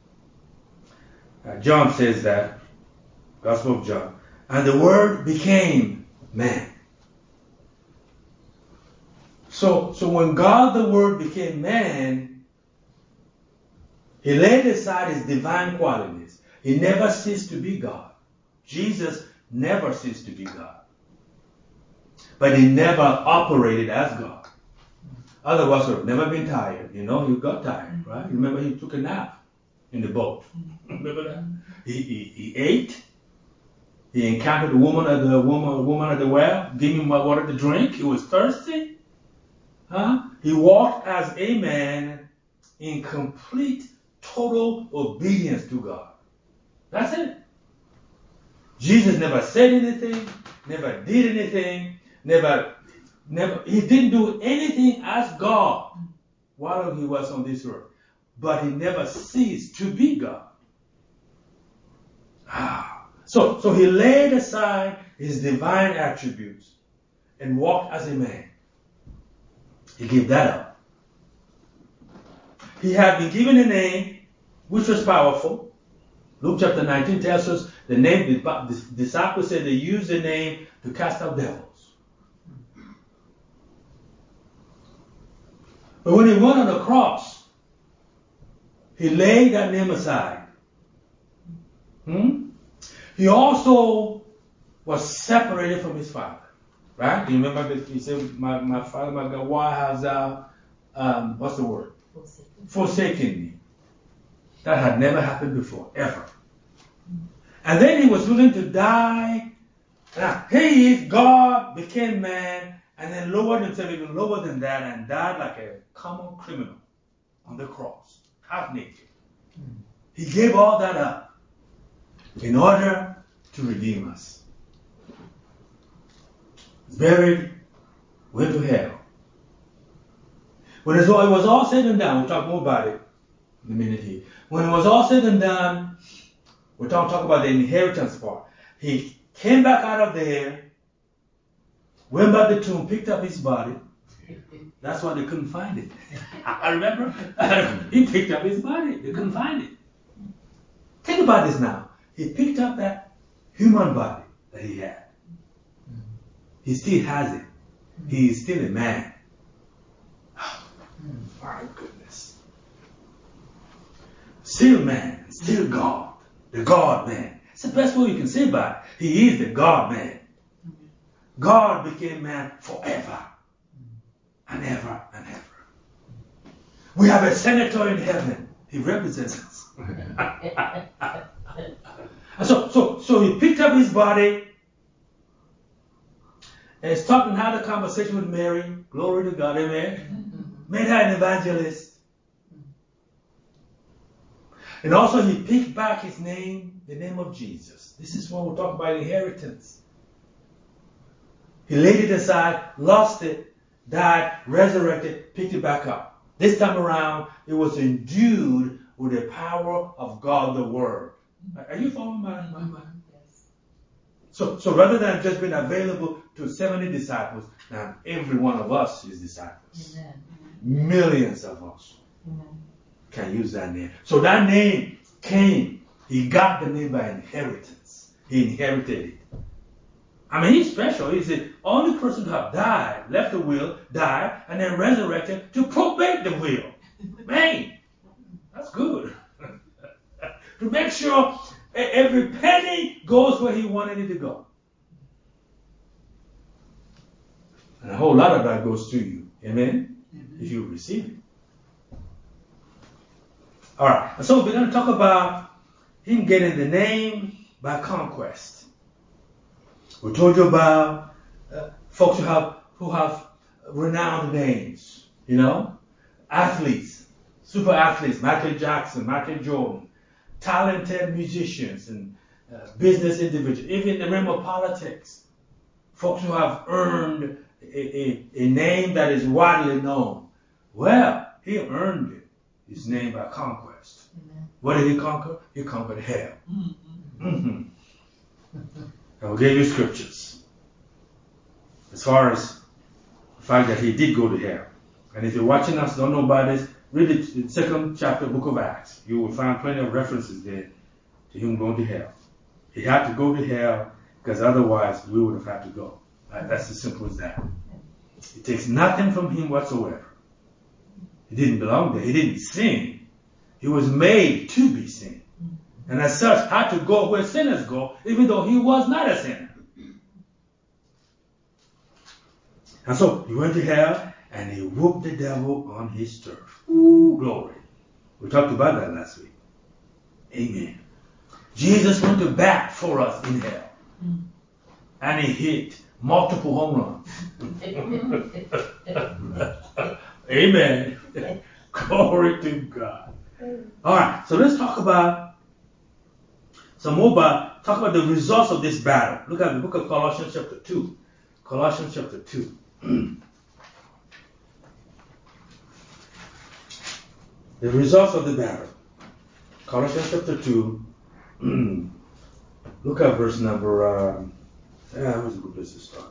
John says that. Gospel of John. And the Word became man. So when God the Word became man, he laid aside his divine qualities. He never ceased to be God. Jesus never ceased to be God. But he never operated as God. Otherwise, he would have never been tired. You know, he got tired, right? Remember, he took a nap in the boat. Remember that? He ate. He encountered a woman at the well, gave him water to drink. He was thirsty. He walked as a man in complete, total obedience to God. That's it. Jesus never said anything, never did anything, he didn't do anything as God while he was on this earth. But he never ceased to be God. So he laid aside his divine attributes and walked as a man. He gave that up. He had been given a name which was powerful. Luke chapter 19 tells us the name, the disciples said they used the name to cast out devils. But when he went on the cross, he laid that name aside. He also was separated from his Father. Right? You remember that he said, my Father, my God, why has thou, what's the word? Forsaken me. That had never happened before, ever. And then he was willing to die. Now, here he is, God became man, and then lowered himself even lower than that, and died like a common criminal on the cross, half naked. He gave all that up in order to redeem us. He was buried, went to hell. When it was all said and done, we'll talk more about it in a minute here. When it was all said and done, we're talk about the inheritance part. He came back out of there, went back to the tomb, picked up his body. That's why they couldn't find it. I remember. He picked up his body. They couldn't find it. Think about this now. He picked up that human body that he had. He still has it. He is still a man. My goodness. Still man, still God. The God man. It's the best way you can say about it. He is the God man. God became man forever and ever and ever. We have a senator in heaven. He represents us. So he picked up his body and started and had a conversation with Mary. Glory to God, amen. Made her an evangelist. And also he picked back his name, the name of Jesus. This is when we talk about inheritance. He laid it aside, lost it, died, resurrected, picked it back up. This time around, it was endued with the power of God the Word. Are you following my mind? Yes. So rather than just being available to 70 disciples, now every one of us is disciples. Amen. Millions of us can use that name. So that name came. He got the name by inheritance. He inherited it. I mean, he's special. He's the only person to have died, left the will, died, and then resurrected to probate the will. Man, that's good. To make sure every penny goes where he wanted it to go. And a whole lot of that goes to you. Amen? If you receive it. Alright, and so we're going to talk about him getting the name by conquest. We told you about folks who have renowned names, you know, athletes, super athletes, Michael Jackson, Michael Jordan, talented musicians and business individuals, even in the realm of politics, folks who have earned a name that is widely known. Well, he earned it, his name by conquest. Amen. What did he conquer? He conquered hell. And we'll give you scriptures as far as the fact that he did go to hell. And if you're watching us, don't know about this, read the second chapter, book of Acts. You will find plenty of references there to him going to hell. He had to go to hell because otherwise we would have had to go. That's as simple as that. It takes nothing from him whatsoever. He didn't belong there. He didn't sin. He was made to be sin. And as such, had to go where sinners go, even though he was not a sinner. And so he went to hell and he whooped the devil on his turf. Ooh, glory. We talked about that last week. Amen. Jesus went to bat for us in hell. And he hit multiple home runs. Amen. Glory to God. Alright, so let's talk about talk about the results of this battle. Look at the book of Colossians chapter 2. Colossians chapter 2. The results of the battle. Colossians chapter 2. Look at verse number, where's a good place to start?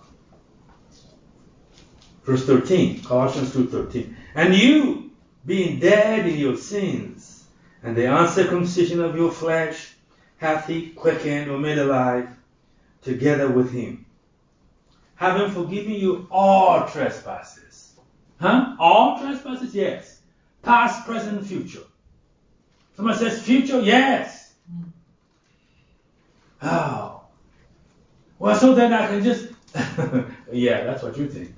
Verse 13. Colossians 2:13. And you, being dead in your sins, and the uncircumcision of your flesh, hath he quickened or made alive together with him, having forgiven you all trespasses. Huh? All trespasses? Yes. Past, present, future. Somebody says future? Yes. Oh. Well, so then I can just... yeah, that's what you think.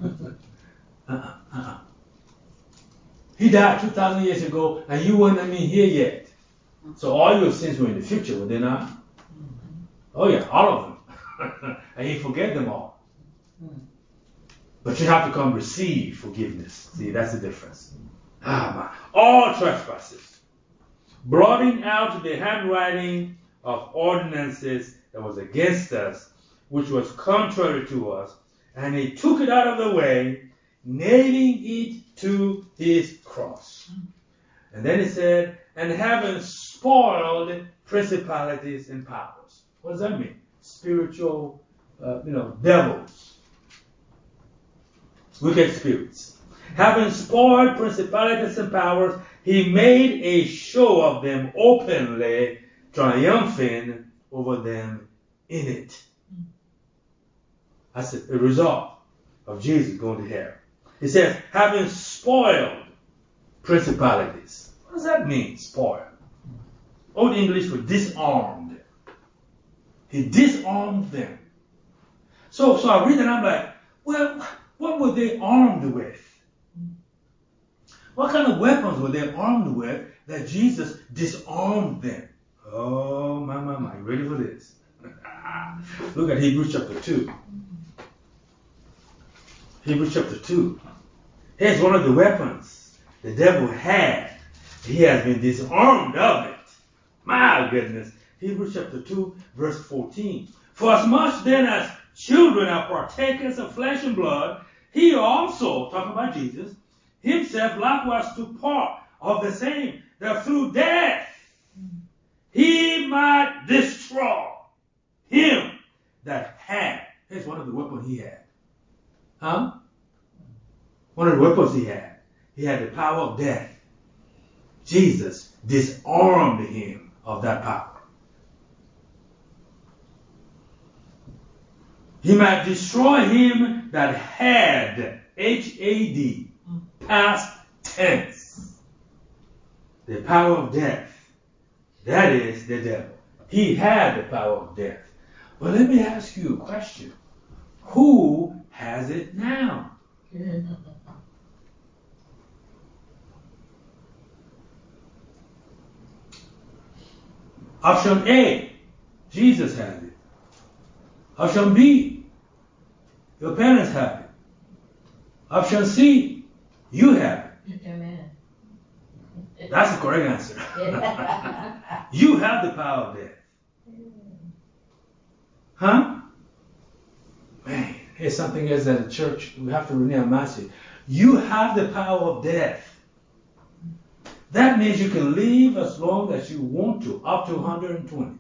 He died 2,000 years ago, and you weren't even here yet. So all your sins were in the future, were they not? Oh yeah, all of them. And he forgave them all. But you have to come receive forgiveness. See, that's the difference. All trespasses. Blotting out the handwriting of ordinances that was against us, which was contrary to us, and he took it out of the way, nailing it to his cross. And then he said, and having spoiled principalities and powers. What does that mean? Spiritual, devils. Wicked spirits. Having spoiled principalities and powers, he made a show of them openly, triumphing over them in it. That's a result of Jesus going to hell. He says, having spoiled principalities. What does that mean, spoiled? Old English for disarmed. He disarmed them. So I read it and I'm like, well, what were they armed with? What kind of weapons were they armed with that Jesus disarmed them? Oh, my. You ready for this? Look at Hebrews chapter 2. Hebrews chapter 2. Here's one of the weapons the devil had. He has been disarmed of it. My goodness. Hebrews chapter 2, verse 14. For as much then as children are partakers of flesh and blood, he also, talking about Jesus, himself likewise took part of the same, that through death he might destroy him that had. Here's one of the weapons he had. Huh? One of the weapons he had. He had the power of death. Jesus disarmed him of that power. He might destroy him that had, H-A-D, past tense, the power of death. That is the devil. He had the power of death. But let me ask you a question. Who has it now? Option A, Jesus has it. Option B, your parents have it. Option C, you have it. Amen. That's the correct answer. You have the power of death. Huh? Man, here's something else that the church, we have to renew our mindset. You have the power of death. That means you can live as long as you want to, up to 120.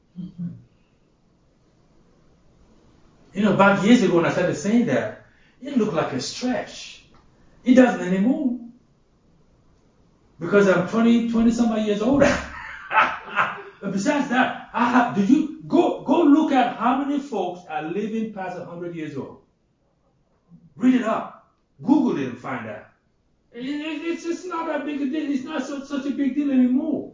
Back years ago when I started saying that, it looked like a stretch. It doesn't anymore. Because I'm 20 some years older. But besides that, did you go look at how many folks are living past 100 years old? Read it up. Google it and find out. It's not that big a deal. It's not such a big deal anymore.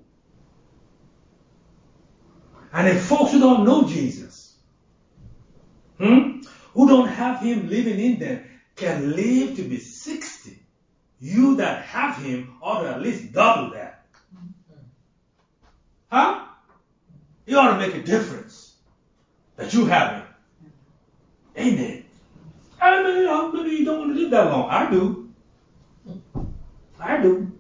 And if folks who don't know Jesus, who don't have him living in them, can live to be 60, you that have him ought to at least double that. Huh? It ought to make a difference that you have him. Amen. I mean, maybe you don't want to live that long. I do. I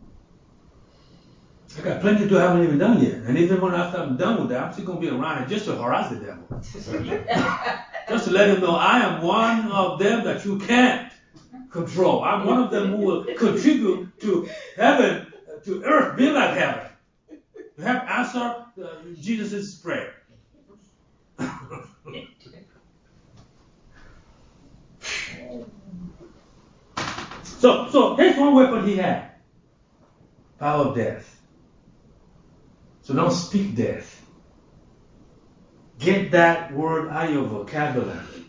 got plenty to do I haven't even done yet. And even when after I'm done with that, I'm still going to be around and just to harass the devil. Just to let him know I am one of them that you can't control. I'm one of them who will contribute to heaven, to earth being like heaven. To have answer Jesus' prayer. So here's one weapon he had. Power of death. So don't speak death. Get that word out of your vocabulary.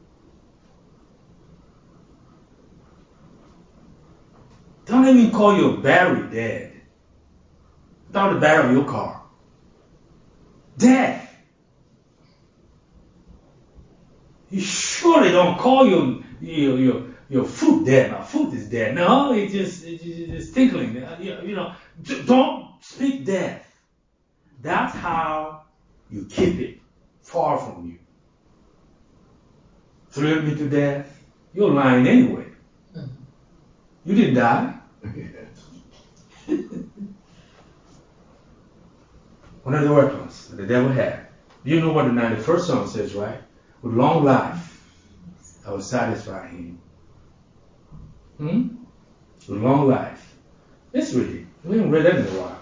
Don't even call your battery dead. Not the battery of your car. Death. You surely don't call your foot dead. My foot is dead. No, it's just tinkling. Don't speak death. That's how you keep it far from you. Thrill me to death. You're lying anyway. You didn't die. One of the weapons that the devil had. You know what the 91st Psalm says, right? With long life, I will satisfy him. With long life. Let's read it. We haven't read that in a while.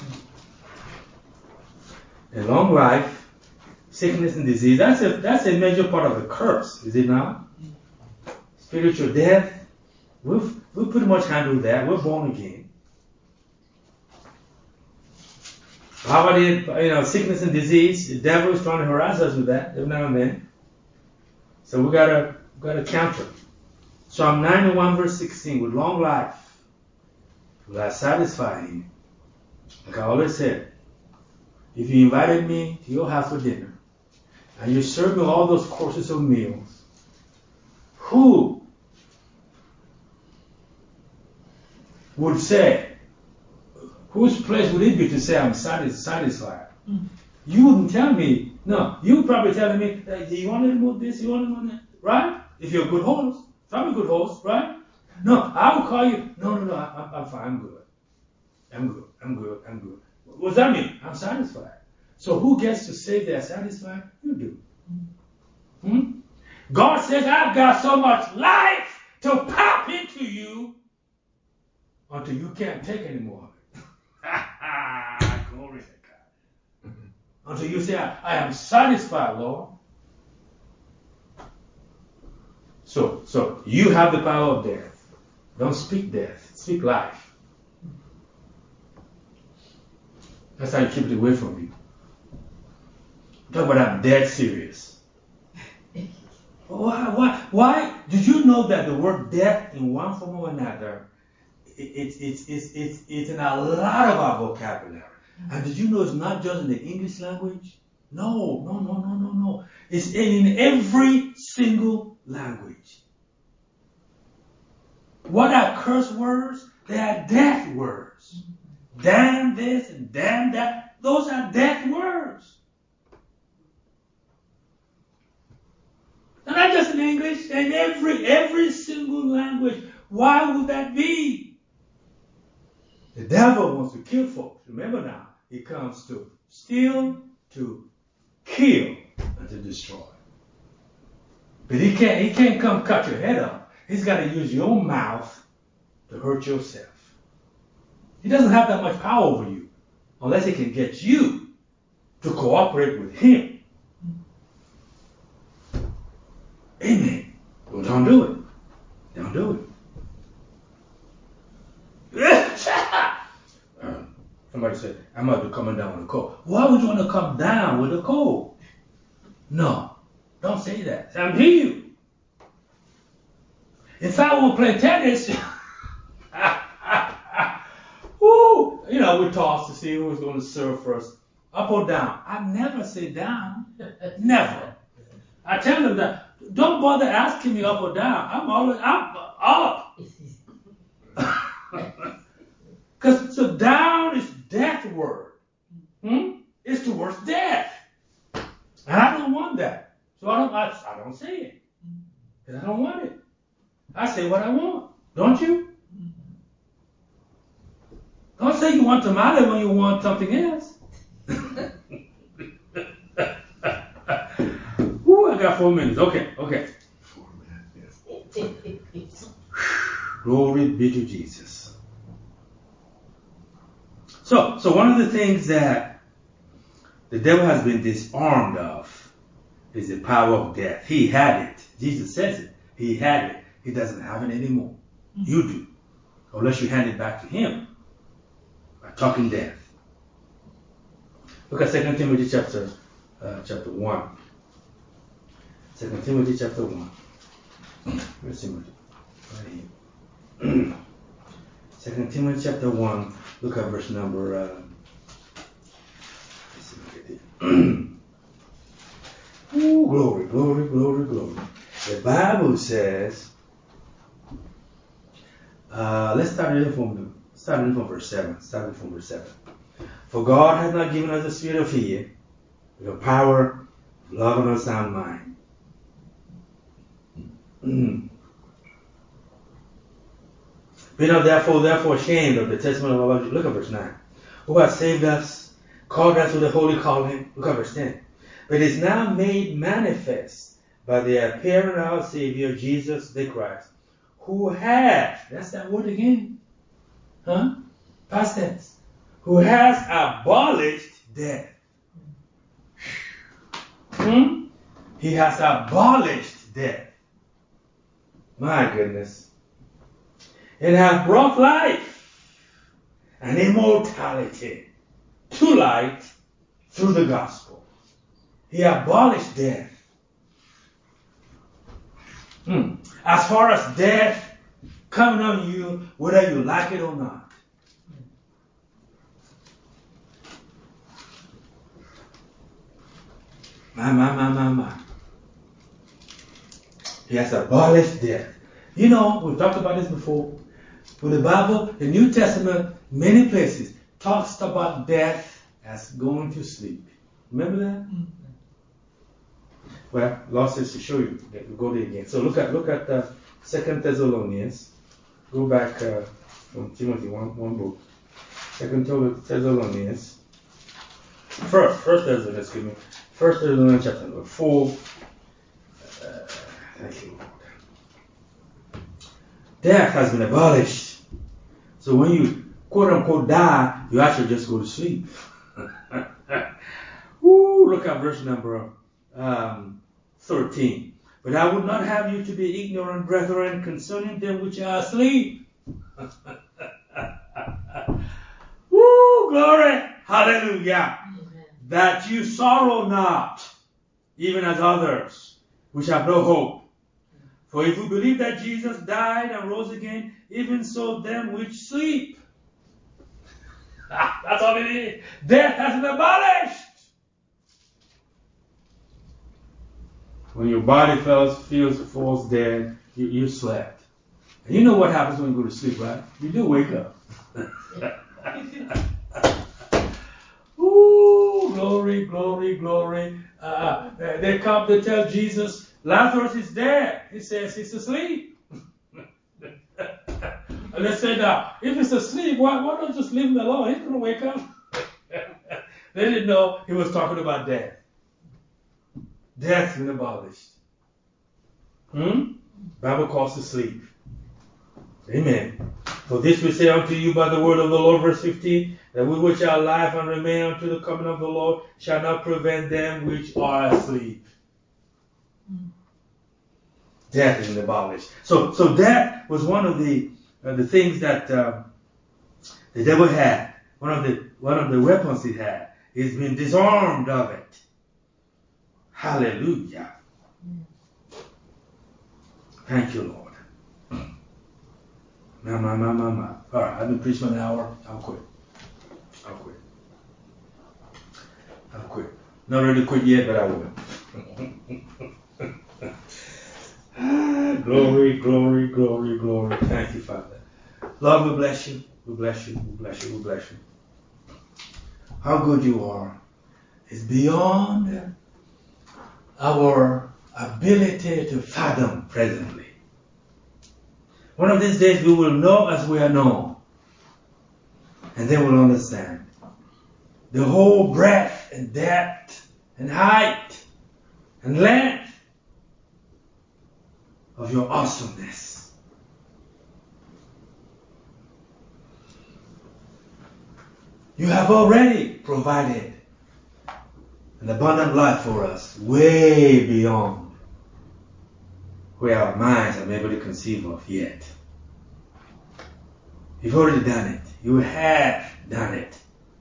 And long life, sickness and disease, that's a major part of the curse, is it not? Spiritual death, we've pretty much handled that. We're born again. How about it, sickness and disease? The devil is trying to harass us with that every now and then. So we gotta counter. Psalm 91 verse 16, with long life will I satisfy him. Like I always said, if you invited me to your house for dinner, and you served me all those courses of meals, who would say, whose place would it be to say I'm satisfied? You wouldn't tell me. No, you would probably telling me, you want to remove this, you want to remove that, right? If you're a good host. If I'm a good host, right? No, I will call you. No, I'm fine, I'm good. What does that mean? I'm satisfied. So who gets to say they're satisfied? You do. God says, I've got so much life to pop into you until you can't take any more of it. Glory to God. Until you say, I am satisfied, Lord. So you have the power of death. Don't speak death. Speak life. That's how you keep it away from you. Talk about I'm dead serious. Why? Did you know that the word death in one form or another, it's in a lot of our vocabulary. And did you know it's not just in the English language? No. It's in every single language. What are curse words? They are death words. Damn this and damn that. Those are death words. And not just in English, in every single language. Why would that be? The devil wants to kill folks. Remember now, he comes to steal, to kill, and to destroy. But he can't come cut your head off. He's got to use your mouth to hurt yourself. He doesn't have that much power over you unless he can get you to cooperate with him. Amen. Well, don't do it. Don't do it. Somebody said, I might be coming down with a cold. Why would you want to come down with a cold? No. Don't say that. I'm healed. If I were playing tennis, woo, we toss to see who was going to serve first, up or down. I never say down, never. I tell them that don't bother asking me up or down. I'm always up. Because so down is death word. It's towards death. And I don't want that. So I don't say it. Because I don't want it. I say what I want. Don't you? Don't say you want tomato when you want something else. Ooh, I got 4 minutes. Okay. 4 minutes. Yes. Glory be to Jesus. So one of the things that the devil has been disarmed of is the power of death. He had it. Jesus says it. He had it. He doesn't have it anymore. You do. Unless you hand it back to him by talking death. Look at 2 Timothy chapter 1. 2 Timothy chapter 1. Where's Timothy? Right here. 2 Timothy chapter 1. Look at verse number... Ooh, glory, glory, glory, glory. The Bible says, let's start reading from verse 7. Starting from verse 7. For God has not given us a spirit of fear, but of power, love, and a sound mind. Be not therefore ashamed of the testimony of our Lord. Look at verse 9. Who has saved us, called us with a holy calling. Look at verse 10. But is now made manifest by the appearing of our Savior, Jesus the Christ, who has, that's that word again, past tense, who has abolished death. He has abolished death. My goodness. And have brought life and immortality to light through the gospel. He abolished death. As far as death coming on you, whether you like it or not. My. He has abolished death. We've talked about this before. With the Bible, the New Testament, many places, talks about death as going to sleep. Remember that? Well, Lord says to show you that we go there again. So look at 2 Thessalonians. Go back from Timothy, one book. 2 Thessalonians. First Thessalonians chapter 4. Thank you, Lord. Death has been abolished. So when you quote unquote die, you actually just go to sleep. Look at verse number 13. But I would not have you to be ignorant, brethren, concerning them which are asleep. Glory, hallelujah. That you sorrow not, even as others, which have no hope. For if we believe that Jesus died and rose again, even so them which sleep. That's all it is. Death has been abolished. When your body falls dead, you slept. And you know what happens when you go to sleep, right? You do wake up. Ooh, glory, glory, glory. They come to tell Jesus, Lazarus is dead. He says he's asleep. And they said, if he's asleep, why don't you just leave him alone? He's going to wake up. They didn't know he was talking about death. Death's been abolished. Bible calls to sleep. Amen. For this we say unto you by the word of the Lord, verse 15, that we which are alive and remain unto the coming of the Lord shall not prevent them which are asleep. Death is abolished. So death was one of the things that the devil had. One of the weapons he had. He's been disarmed of it. Hallelujah. Thank you, Lord. My. All right, I've been preaching an hour. I'll quit. Not ready to quit yet, but I will. Glory. Thank you, Father. Lord, we bless you. We bless you. How good you are is beyond our ability to fathom presently. One of these days we will know as we are known. And then we'll understand the whole breadth and depth and height and length of your awesomeness. You have already provided an abundant life for us, way beyond where our minds are able to conceive of yet. You've already done it. You have done it.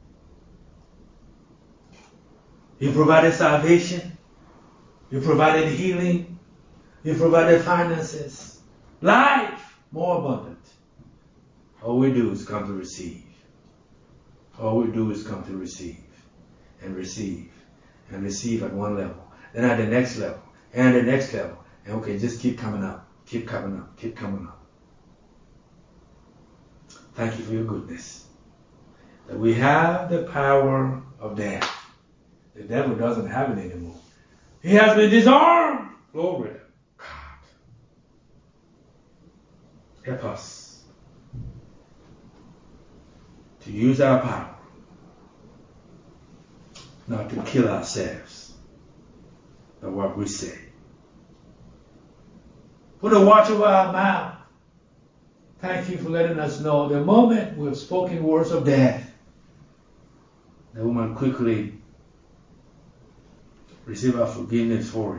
You provided salvation. You provided healing. You provided finances. Life more abundant. All we do is come to receive. All we do is come to receive and receive and receive at one level. Then at the next level and the next level. And okay, just keep coming up. Keep coming up. Keep coming up. Thank you for your goodness. That we have the power of death. The devil doesn't have it anymore. He has been disarmed. Glory to God. Help us to use our power not to kill ourselves by what we say. Put a watch over our mouth. Thank you for letting us know the moment we've spoken words of death, the woman quickly receive our forgiveness for it.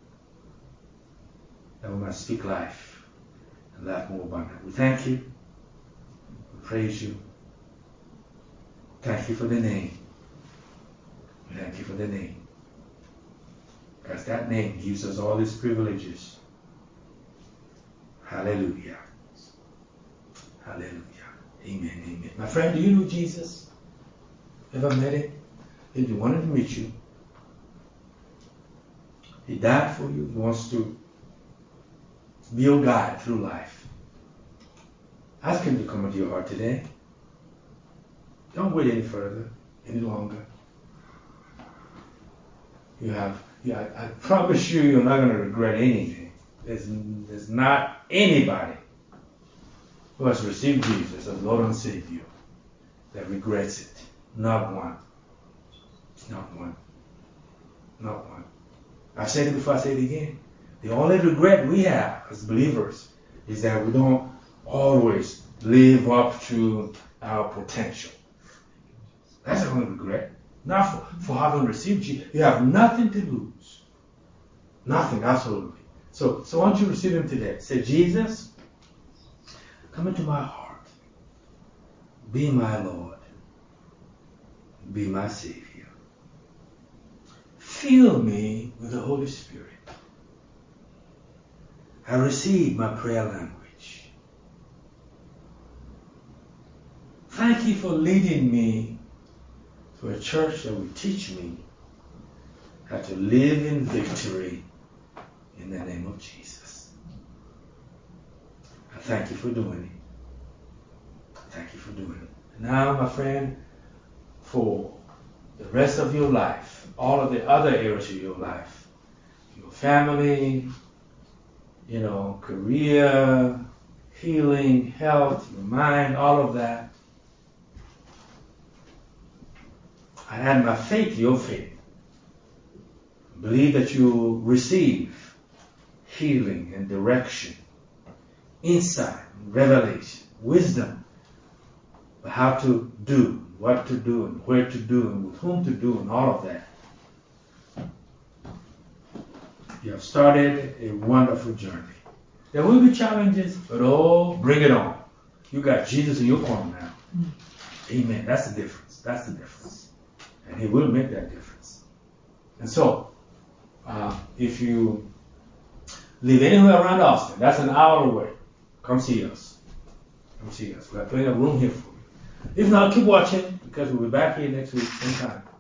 That we might speak life and life more abundant. We thank you. We praise you. Thank you for the name. We thank you for the name. Because that name gives us all these privileges. Hallelujah. Hallelujah. Amen. My friend, do you know Jesus? Ever met him? If he wanted to meet you, he died for you. He wants to be your guide through life. Ask him to come into your heart today. Don't wait any further, any longer. I promise you're not going to regret anything. There's not anybody who has received Jesus as Lord and Savior that regrets it. Not one. I've said it before, I say it again. The only regret we have as believers is that we don't always live up to our potential. That's the only regret. Not for having received Jesus. You have nothing to lose. Nothing, absolutely. So why don't you receive him today? Say, Jesus, come into my heart. Be my Lord. Be my Savior. Fill me with the Holy Spirit. I receive my prayer language. Thank you for leading me to a church that will teach me how to live in victory in the name of Jesus. I thank you for doing it. Thank you for doing it. Now, my friend, for the rest of your life, all of the other areas of your life, your family, career, healing, health, your mind, all of that. I add my faith to your faith. Believe that you receive healing and direction, insight, revelation, wisdom, but how to do, what to do, and where to do, and with whom to do, and all of that. You have started a wonderful journey. There will be challenges, but bring it on. You got Jesus in your corner now. Amen. That's the difference. That's the difference. And he will make that difference. And so, if you live anywhere around Austin, that's an hour away. Come see us. Let me see, guys. We got plenty of room here for you. If not, keep watching because we'll be back here next week, same time.